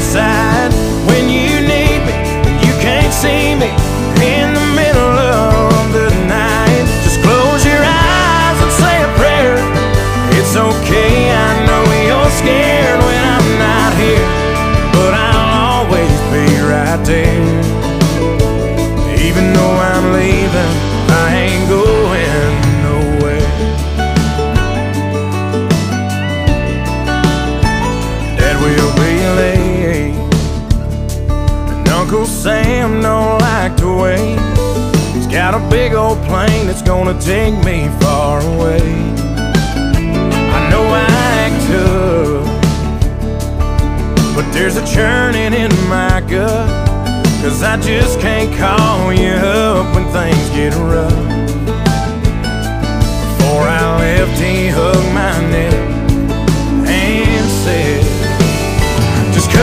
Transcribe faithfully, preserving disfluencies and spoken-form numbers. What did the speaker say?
side when you need me, and you can't see me in the middle of the night. Just close your eyes and say a prayer. It's okay, I know you're scared when I'm not here, but I'll always be right there. Even though I'm leaving, I ain't going nowhere. Dad will be late, and Uncle Sam don't like to wait. He's got a big old plane that's gonna take me far away. I know I act tough, but there's a churning in my gut, 'cause I just can't call you up when things get rough. Before I left, he hugged my neck